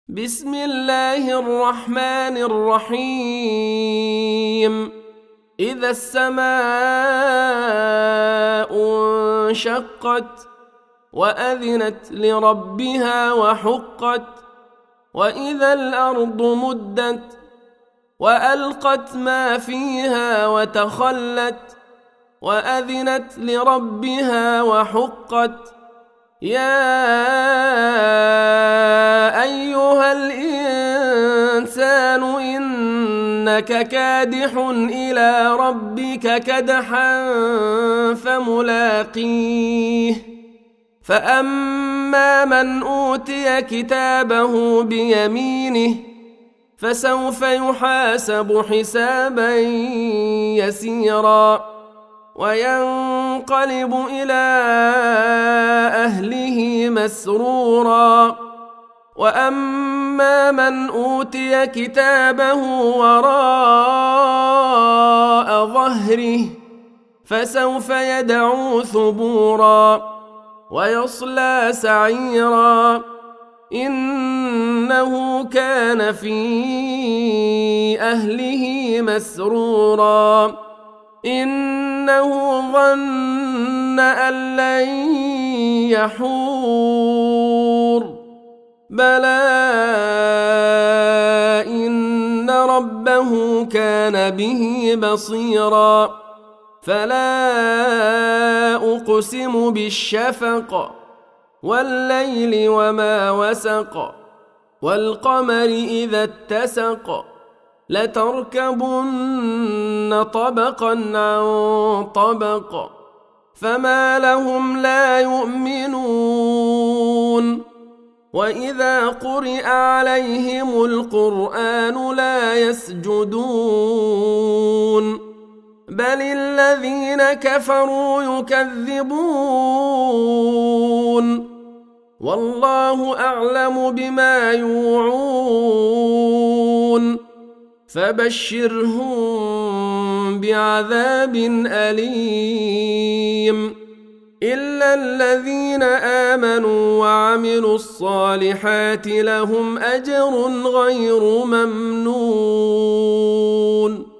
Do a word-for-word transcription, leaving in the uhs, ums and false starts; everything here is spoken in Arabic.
بسم الله الرحمن الرحيم إذا السماء انشقت وأذنت لربها وحقت وإذا الأرض مدت وألقت ما فيها وتخلت وأذنت لربها وحقت يا أيها الإنسان إنك كادح إلى ربك كدحا فملاقيه فأما من أوتي كتابه بيمينه فسوف يحاسب حسابا يسيرا وينقلب إلى أهله مسرورا وأما من أوتي كتابه وراء ظهره فسوف يدعو ثبورا ويصلى سعيرا إنه كان في أهله مسرورا إنه ظن أن لن يحور بلى إن ربه كان به بصيرا فلا أقسم بالشفق والليل وما وسق والقمر إذا اتسق لتركبن طبقا عن طبق فما لهم لا يؤمنون وإذا قرئ عليهم القرآن لا يسجدون بل الذين كفروا يكذبون والله أعلم بما يوعون فبشرهم بعذاب أليم إلا الذين آمنوا وعملوا الصالحات لهم أجر غير ممنون.